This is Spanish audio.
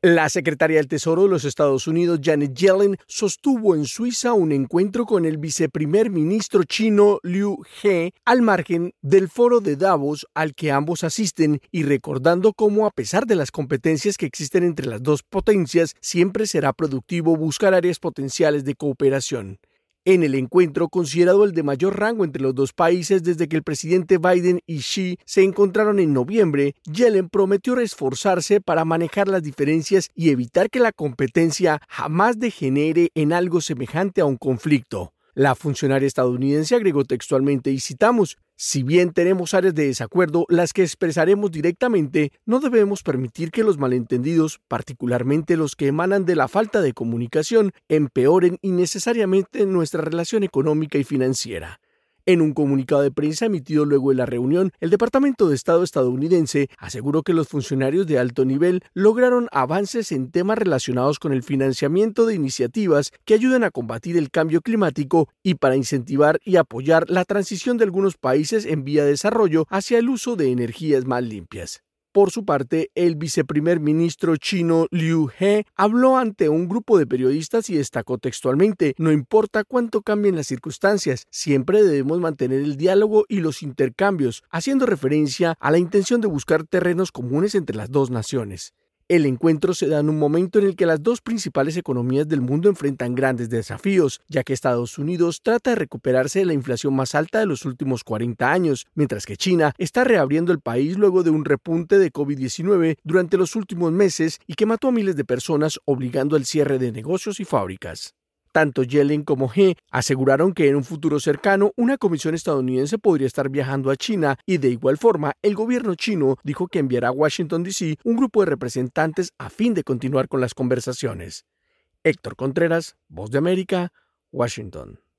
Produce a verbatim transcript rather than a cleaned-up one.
La secretaria del Tesoro de los Estados Unidos, Janet Yellen, sostuvo en Suiza un encuentro con el viceprimer ministro chino Liu He al margen del foro de Davos al que ambos asisten y recordando cómo, a pesar de las competencias que existen entre las dos potencias, siempre será productivo buscar áreas potenciales de cooperación. En el encuentro, considerado el de mayor rango entre los dos países desde que el presidente Biden y Xi se encontraron en noviembre, Yellen prometió esforzarse para manejar las diferencias y evitar que la competencia jamás degenere en algo semejante a un conflicto. La funcionaria estadounidense agregó textualmente, y citamos: «Si bien tenemos áreas de desacuerdo, las que expresaremos directamente, no debemos permitir que los malentendidos, particularmente los que emanan de la falta de comunicación, empeoren innecesariamente nuestra relación económica y financiera». En un comunicado de prensa emitido luego de la reunión, el Departamento de Estado estadounidense aseguró que los funcionarios de alto nivel lograron avances en temas relacionados con el financiamiento de iniciativas que ayuden a combatir el cambio climático y para incentivar y apoyar la transición de algunos países en vía de desarrollo hacia el uso de energías más limpias. Por su parte, el viceprimer ministro chino Liu He habló ante un grupo de periodistas y destacó textualmente: «No importa cuánto cambien las circunstancias, siempre debemos mantener el diálogo y los intercambios», haciendo referencia a la intención de buscar terrenos comunes entre las dos naciones. El encuentro se da en un momento en el que las dos principales economías del mundo enfrentan grandes desafíos, ya que Estados Unidos trata de recuperarse de la inflación más alta de los últimos cuarenta años, mientras que China está reabriendo el país luego de un repunte de COVID diecinueve durante los últimos meses y que mató a miles de personas, obligando al cierre de negocios y fábricas. Tanto Yellen como He aseguraron que en un futuro cercano una comisión estadounidense podría estar viajando a China y de igual forma el gobierno chino dijo que enviará a Washington D C un grupo de representantes a fin de continuar con las conversaciones. Héctor Contreras, Voz de América, Washington.